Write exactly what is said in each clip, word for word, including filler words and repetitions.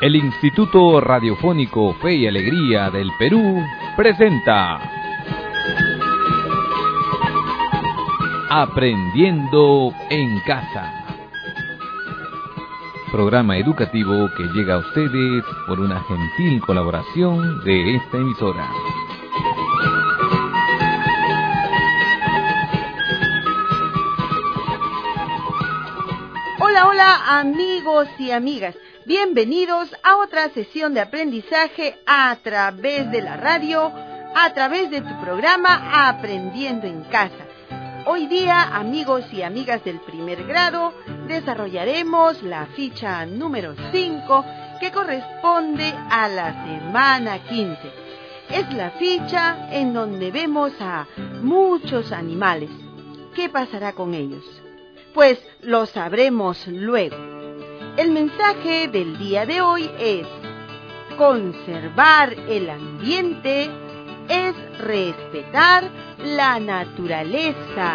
El Instituto Radiofónico Fe y Alegría del Perú presenta Aprendiendo en Casa. Programa educativo que llega a ustedes por una gentil colaboración de esta emisora. Hola, hola amigos y amigas, bienvenidos a otra sesión de aprendizaje a través de la radio, a través de tu programa Aprendiendo en Casa. Hoy día, amigos y amigas del primer grado, desarrollaremos la ficha número cinco que corresponde a la semana quince. Es la ficha en donde vemos a muchos animales. ¿Qué pasará con ellos? Pues lo sabremos luego. El mensaje del día de hoy es: conservar el ambiente es respetar la naturaleza.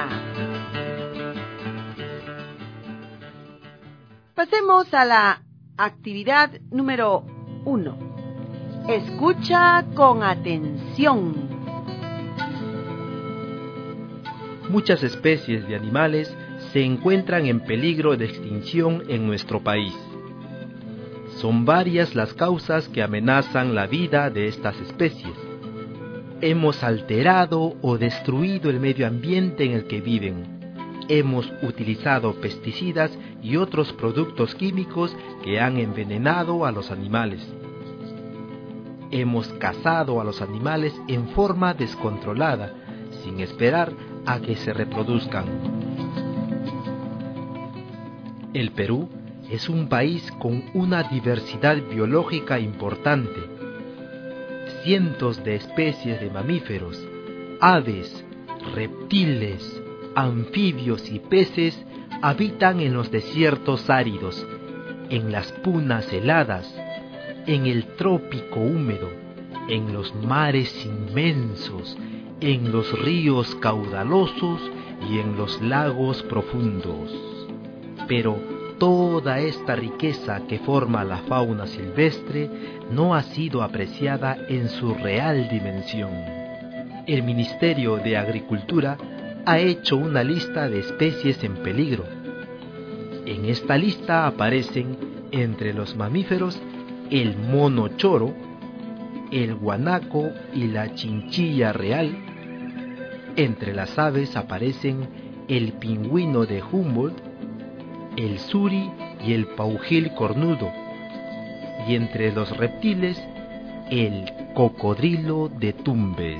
Pasemos a la actividad número uno. Escucha con atención. Muchas especies de animales se encuentran en peligro de extinción en nuestro país. Son varias las causas que amenazan la vida de estas especies. Hemos alterado o destruido el medio ambiente en el que viven. Hemos utilizado pesticidas y otros productos químicos que han envenenado a los animales. Hemos cazado a los animales en forma descontrolada, sin esperar a que se reproduzcan. El Perú es un país con una diversidad biológica importante. Cientos de especies de mamíferos, aves, reptiles, anfibios y peces habitan en los desiertos áridos, en las punas heladas, en el trópico húmedo, en los mares inmensos, en los ríos caudalosos y en los lagos profundos. Pero toda esta riqueza que forma la fauna silvestre no ha sido apreciada en su real dimensión. El Ministerio de Agricultura ha hecho una lista de especies en peligro. En esta lista aparecen, entre los mamíferos, el mono choro, el guanaco y la chinchilla real. Entre las aves aparecen el pingüino de Humboldt, el suri y el paujil cornudo, y entre los reptiles, el cocodrilo de Tumbes.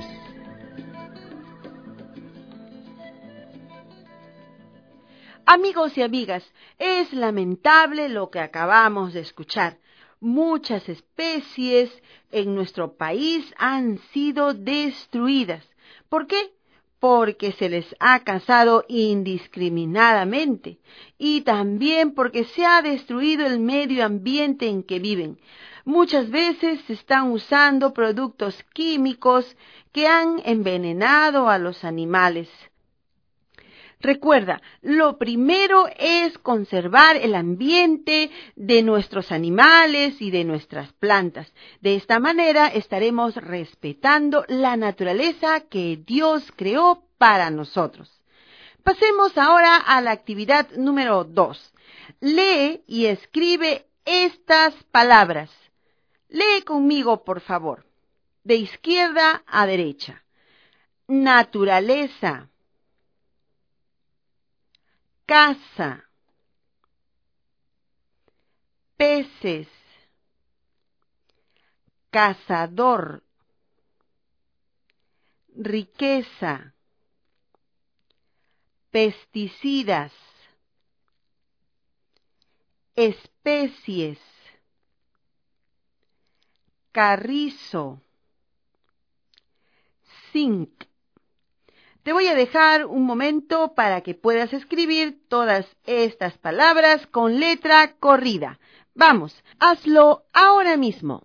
Amigos y amigas, es lamentable lo que acabamos de escuchar. Muchas especies en nuestro país han sido destruidas. ¿Por qué? Porque se les ha cazado indiscriminadamente y también porque se ha destruido el medio ambiente en que viven. Muchas veces se están usando productos químicos que han envenenado a los animales. Recuerda, lo primero es conservar el ambiente de nuestros animales y de nuestras plantas. De esta manera estaremos respetando la naturaleza que Dios creó para nosotros. Pasemos ahora a la actividad número dos. Lee y escribe estas palabras. Lee conmigo, por favor. De izquierda a derecha. Naturaleza. Casa, peces, cazador, riqueza, pesticidas, especies, carrizo, zinc. Te voy a dejar un momento para que puedas escribir todas estas palabras con letra corrida. Vamos, hazlo ahora mismo.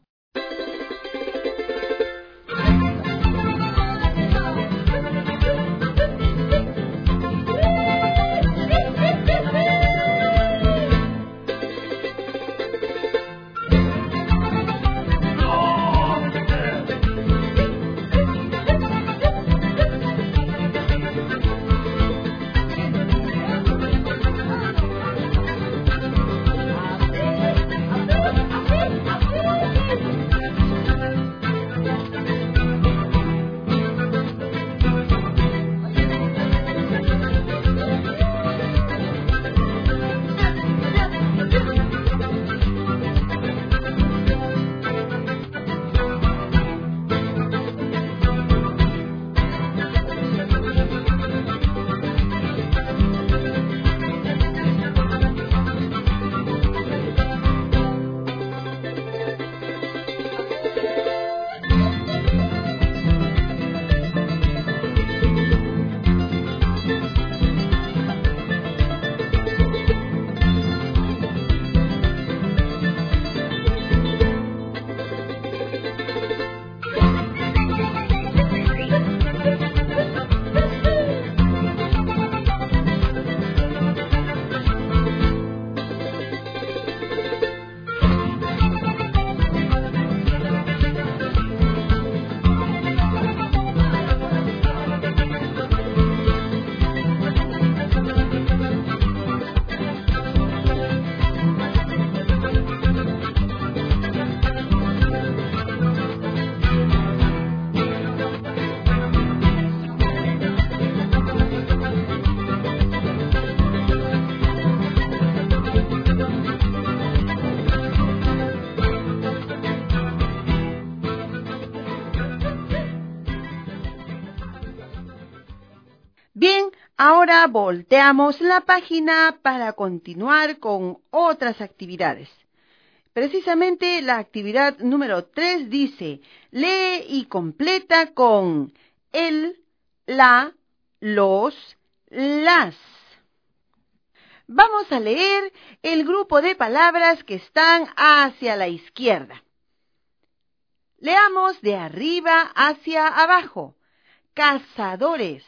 Ahora volteamos la página para continuar con otras actividades. Precisamente la actividad número tres dice, lee y completa con el, la, los, las. Vamos a leer el grupo de palabras que están hacia la izquierda. Leamos de arriba hacia abajo. Cazadores,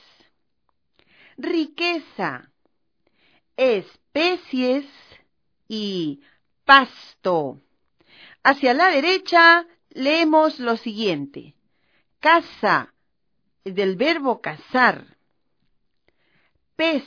riqueza, especies y pasto. Hacia la derecha leemos lo siguiente. Caza, del verbo cazar. Pez,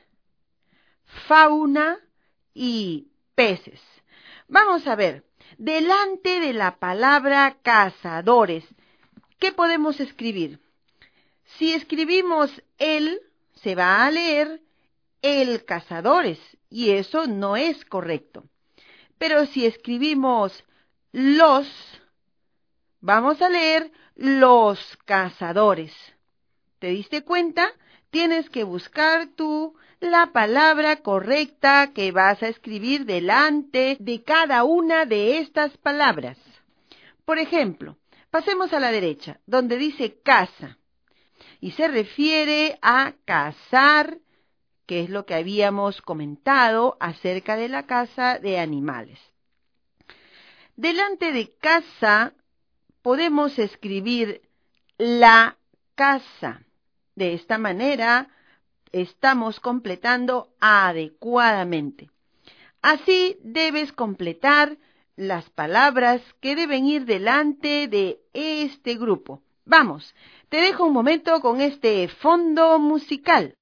fauna y peces. Vamos a ver, delante de la palabra cazadores, ¿qué podemos escribir? Si escribimos el, se va a leer el cazadores, y eso no es correcto. Pero si escribimos los, vamos a leer los cazadores. ¿Te diste cuenta? Tienes que buscar tú la palabra correcta que vas a escribir delante de cada una de estas palabras. Por ejemplo, pasemos a la derecha, donde dice caza, y se refiere a cazar, que es lo que habíamos comentado acerca de la caza de animales. Delante de casa podemos escribir la casa. De esta manera estamos completando adecuadamente. Así debes completar las palabras que deben ir delante de este grupo. Vamos, te dejo un momento con este fondo musical.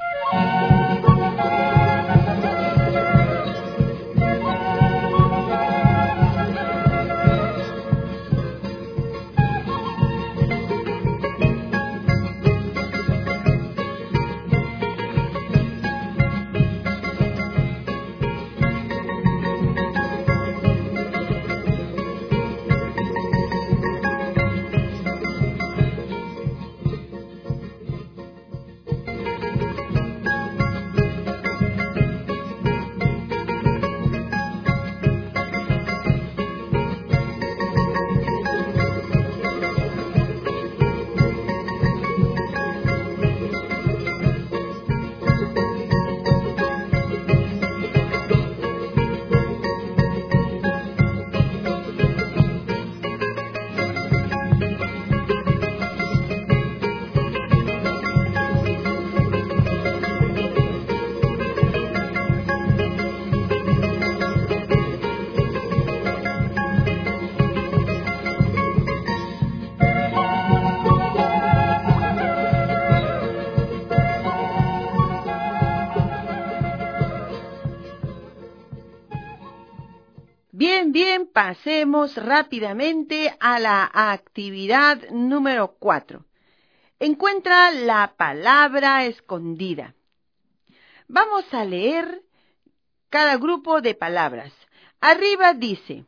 Bien, bien, pasemos rápidamente a la actividad número cuatro. Encuentra la palabra escondida. Vamos a leer cada grupo de palabras. Arriba dice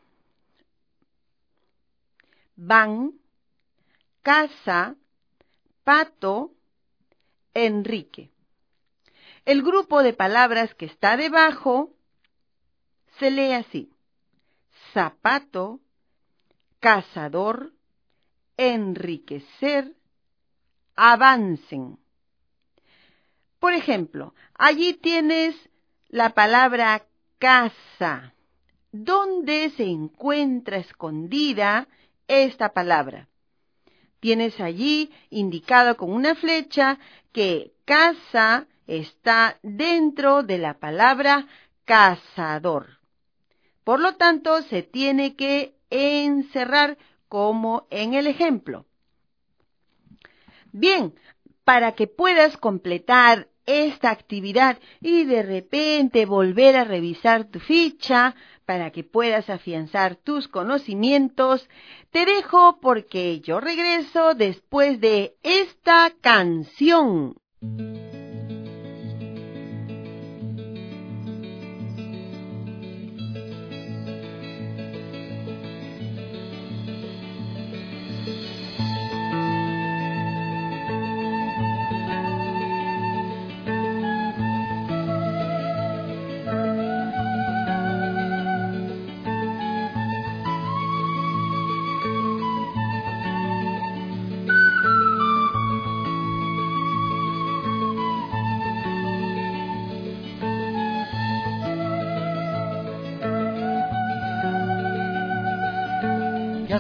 van, casa, pato, Enrique. El grupo de palabras que está debajo se lee así: zapato, cazador, enriquecer, avancen. Por ejemplo, allí tienes la palabra casa. ¿Dónde se encuentra escondida esta palabra? Tienes allí indicado con una flecha que casa está dentro de la palabra cazador. Por lo tanto, se tiene que encerrar como en el ejemplo. Bien, para que puedas completar esta actividad y de repente volver a revisar tu ficha, para que puedas afianzar tus conocimientos, te dejo porque yo regreso después de esta canción.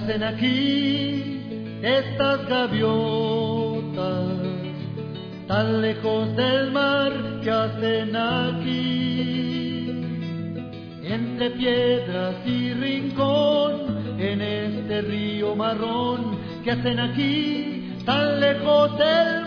hacen aquí estas gaviotas? Tan lejos del mar, ¿qué hacen aquí? Entre piedras y rincón, en este río marrón, ¿qué hacen aquí? Tan lejos del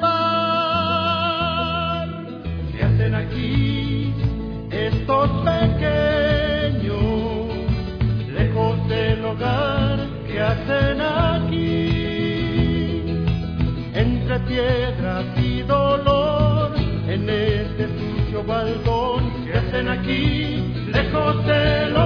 mar. ¿Qué hacen aquí estos pequeños, lejos del hogar? ¿Qué hacen aquí? Entre piedras y dolor, en este sucio baldón, ¿qué hacen aquí, lejos del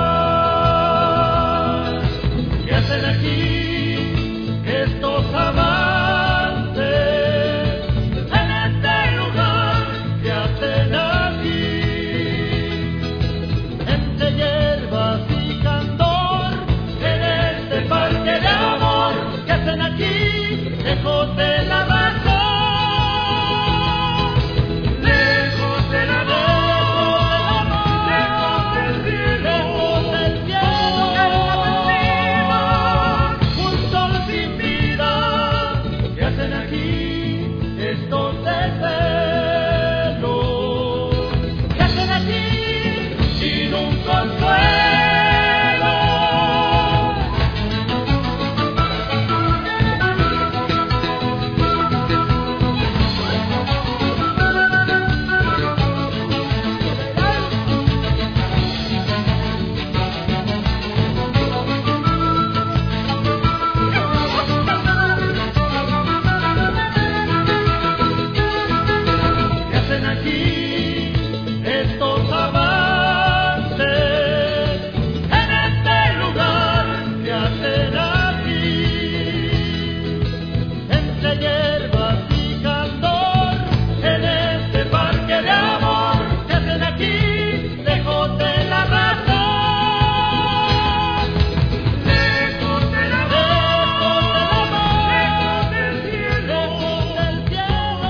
hogar? ¿Qué hacen aquí estos amantes, en este lugar? ¿Qué hacen aquí, entre hierbas y candor, en este parque de amor? ¿Qué hacen aquí, lejos de la razón? Lejos de la razón, lejos del cielo, lejos del cielo, un sol sin vida. ¿Qué hacen aquí estos desvelos? ¿Qué hacen aquí sin un consuelo? ¿Qué hacen aquí estos amantes, en este lugar? ¿Qué hacen aquí, entre hierbas y candor, en este parque de amor? ¿Qué hacen aquí, lejos de la razón? Lejos de la razón, lejos del cielo, lejos del cielo,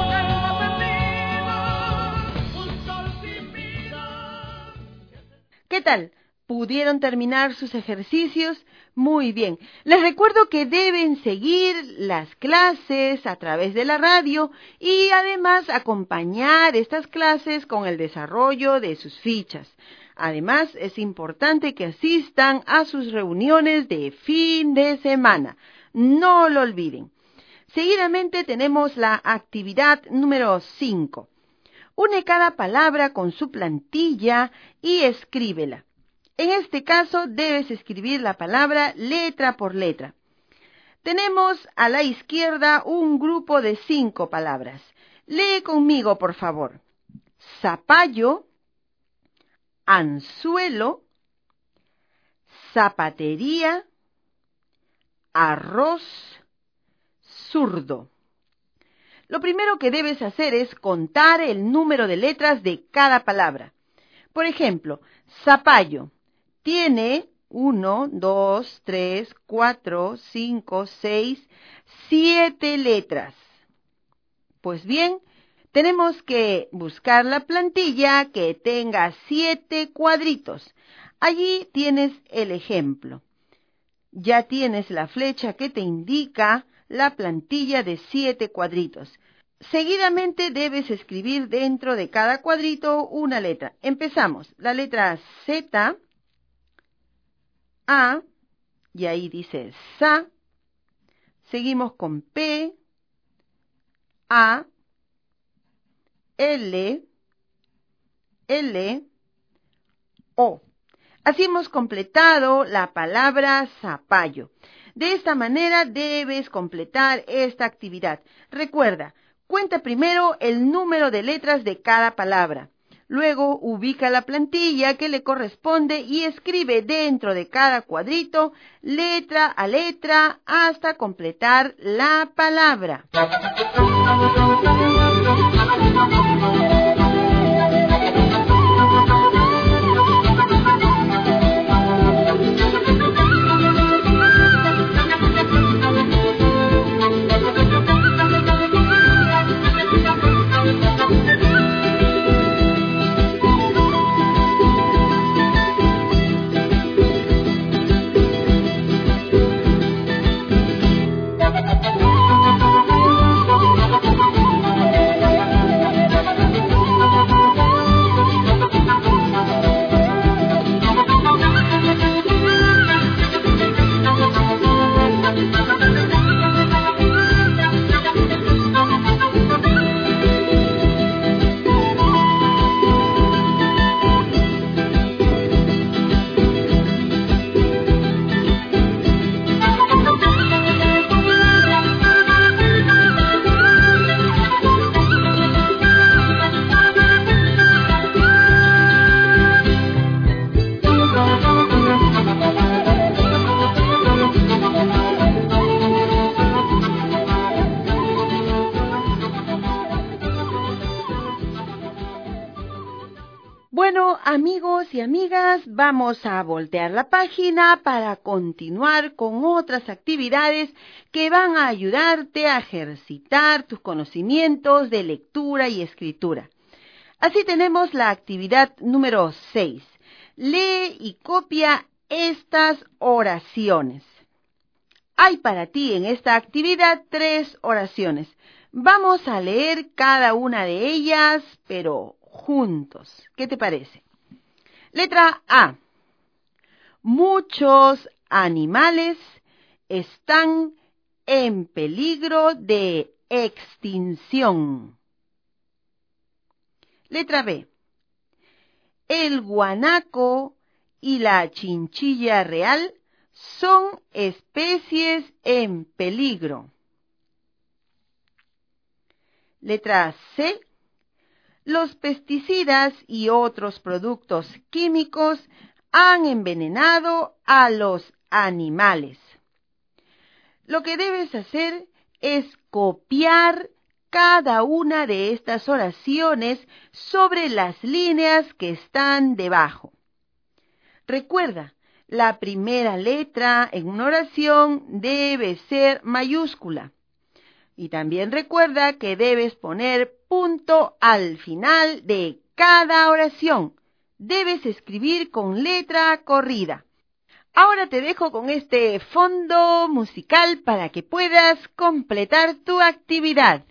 un sol sin vida. ¿Qué tal? ¿Pudieron terminar sus ejercicios? Muy bien. Les recuerdo que deben seguir las clases a través de la radio y además acompañar estas clases con el desarrollo de sus fichas. Además, es importante que asistan a sus reuniones de fin de semana. No lo olviden. Seguidamente tenemos la actividad número cinco. Une cada palabra con su plantilla y escríbela. En este caso, debes escribir la palabra letra por letra. Tenemos a la izquierda un grupo de cinco palabras. Lee conmigo, por favor. Zapallo, anzuelo, zapatería, arroz, zurdo. Lo primero que debes hacer es contar el número de letras de cada palabra. Por ejemplo, zapallo tiene uno, dos, tres, cuatro, cinco, seis, siete letras. Pues bien, tenemos que buscar la plantilla que tenga siete cuadritos. Allí tienes el ejemplo. Ya tienes la flecha que te indica la plantilla de siete cuadritos. Seguidamente debes escribir dentro de cada cuadrito una letra. Empezamos. La letra Z, A, y ahí dice SA. Seguimos con P, A, L, L, O. Así hemos completado la palabra zapallo. De esta manera debes completar esta actividad. Recuerda, cuenta primero el número de letras de cada palabra. Luego ubica la plantilla que le corresponde y escribe dentro de cada cuadrito, letra a letra, hasta completar la palabra. Amigos y amigas, vamos a voltear la página para continuar con otras actividades que van a ayudarte a ejercitar tus conocimientos de lectura y escritura. Así tenemos la actividad número seis. Lee y copia estas oraciones. Hay para ti en esta actividad tres oraciones. Vamos a leer cada una de ellas, pero juntos. ¿Qué te parece? Letra A. Muchos animales están en peligro de extinción. Letra B. El guanaco y la chinchilla real son especies en peligro. Letra C. Los pesticidas y otros productos químicos han envenenado a los animales. Lo que debes hacer es copiar cada una de estas oraciones sobre las líneas que están debajo. Recuerda, la primera letra en una oración debe ser mayúscula. Y también recuerda que debes poner punto al final de cada oración. Debes escribir con letra corrida. Ahora te dejo con este fondo musical para que puedas completar tu actividad.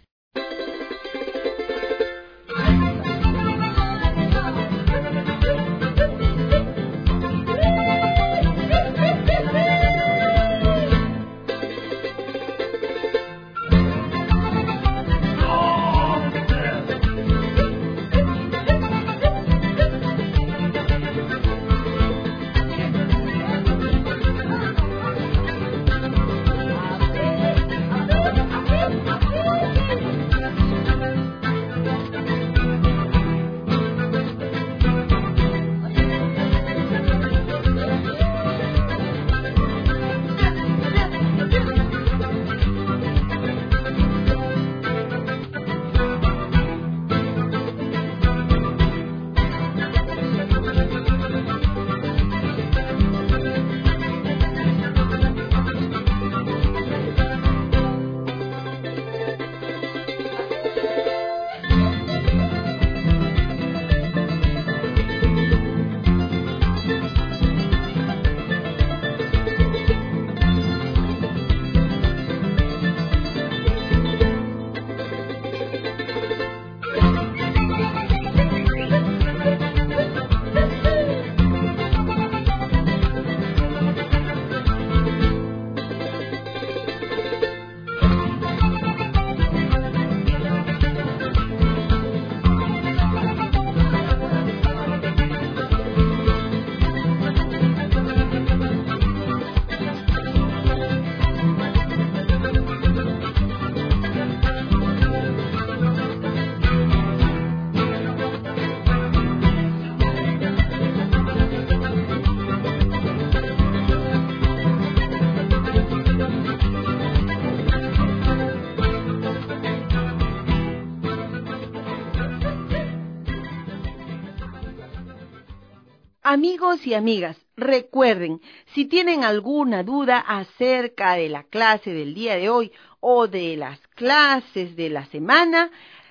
Amigos y amigas, recuerden, si tienen alguna duda acerca de la clase del día de hoy o de las clases de la semana,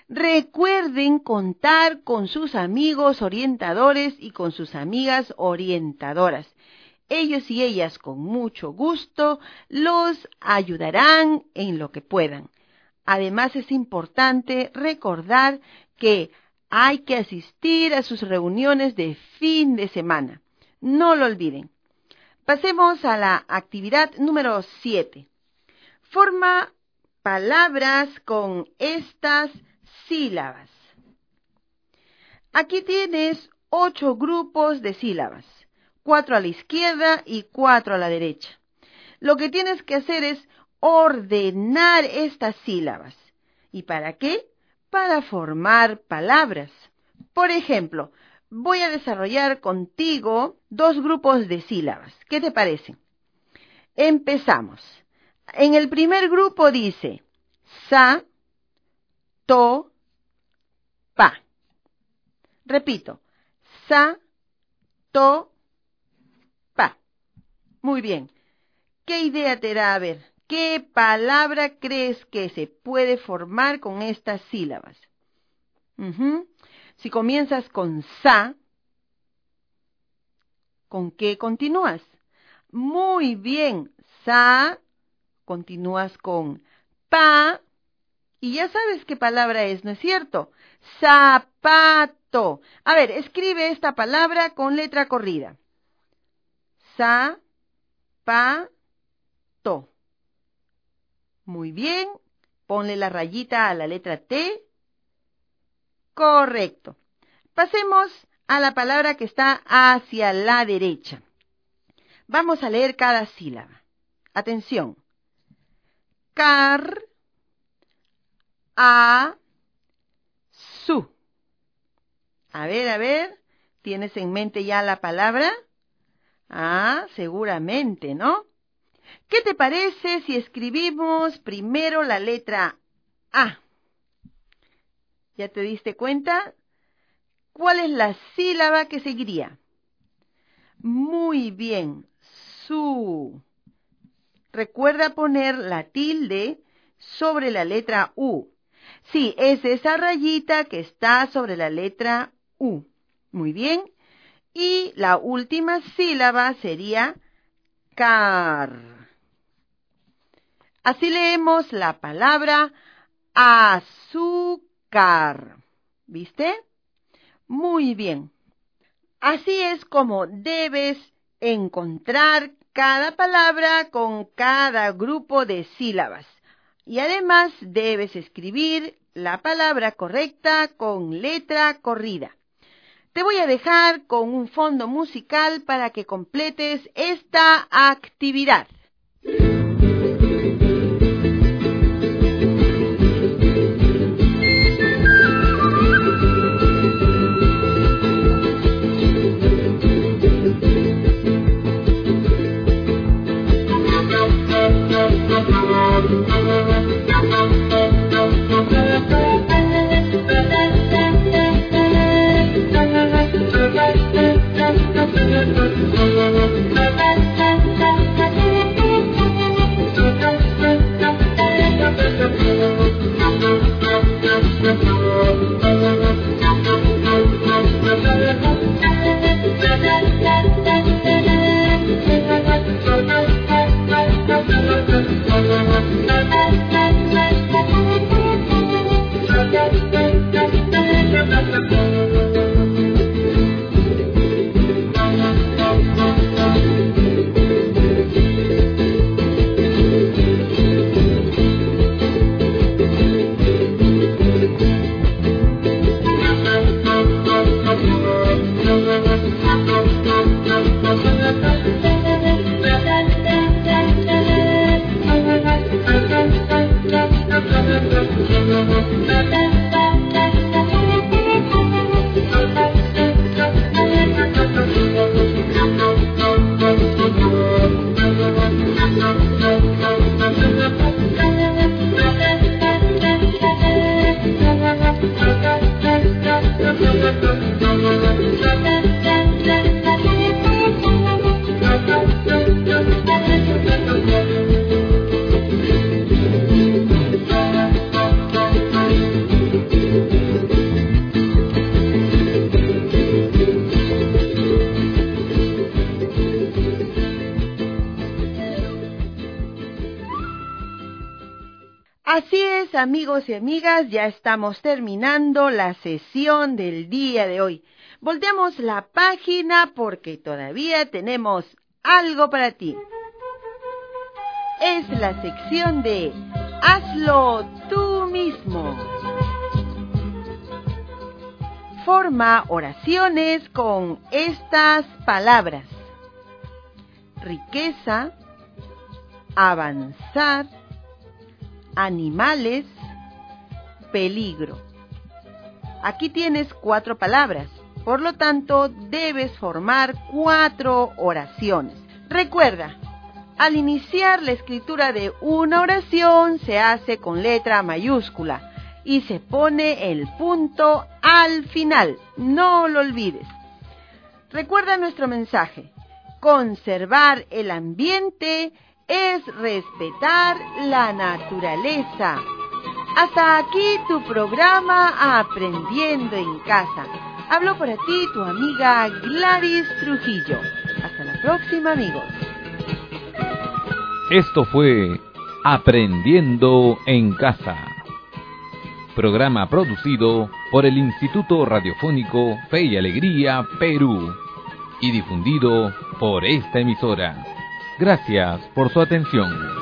recuerden contar con sus amigos orientadores y con sus amigas orientadoras. Ellos y ellas con mucho gusto los ayudarán en lo que puedan. Además es importante recordar que hay que asistir a sus reuniones de fin de semana. No lo olviden. Pasemos a la actividad número siete. Forma palabras con estas sílabas. Aquí tienes ocho grupos de sílabas, cuatro a la izquierda y cuatro a la derecha. Lo que tienes que hacer es ordenar estas sílabas. ¿Y para qué? Para formar palabras. Por ejemplo, voy a desarrollar contigo dos grupos de sílabas. ¿Qué te parece? Empezamos. En el primer grupo dice sa, to, pa. Repito, sa, to, pa. Muy bien. ¿Qué idea te da? A ver, ¿qué palabra crees que se puede formar con estas sílabas? Uh-huh. Si comienzas con sa, ¿con qué continúas? Muy bien, sa, continúas con pa, y ya sabes qué palabra es, ¿no es cierto? Zapato. A ver, escribe esta palabra con letra corrida. Sa, pa, to. Muy bien, ponle la rayita a la letra T. Correcto. Pasemos a la palabra que está hacia la derecha. Vamos a leer cada sílaba. Atención. Car, a, su. A ver, a ver, ¿tienes en mente ya la palabra? Ah, seguramente, ¿no? ¿Qué te parece si escribimos primero la letra A? ¿Ya te diste cuenta? ¿Cuál es la sílaba que seguiría? Muy bien, su. Recuerda poner la tilde sobre la letra U. Sí, es esa rayita que está sobre la letra U. Muy bien. Y la última sílaba sería car. Así leemos la palabra azúcar. ¿Viste? Muy bien. Así es como debes encontrar cada palabra con cada grupo de sílabas. Y además debes escribir la palabra correcta con letra corrida. Te voy a dejar con un fondo musical para que completes esta actividad. Así es, amigos y amigas, ya estamos terminando la sesión del día de hoy. Volteamos la página porque todavía tenemos algo para ti. Es la sección de Hazlo tú mismo. Forma oraciones con estas palabras: riqueza, avanzar, animales, peligro. Aquí tienes cuatro palabras, por lo tanto debes formar cuatro oraciones. Recuerda, al iniciar la escritura de una oración se hace con letra mayúscula y se pone el punto al final, no lo olvides. Recuerda nuestro mensaje. Conservar el ambiente es respetar la naturaleza. Hasta aquí tu programa Aprendiendo en Casa. Habló para ti tu amiga Gladys Trujillo. Hasta la próxima, amigos. Esto fue Aprendiendo en Casa. Programa producido por el Instituto Radiofónico Fe y Alegría, Perú, y difundido por esta emisora. Gracias por su atención.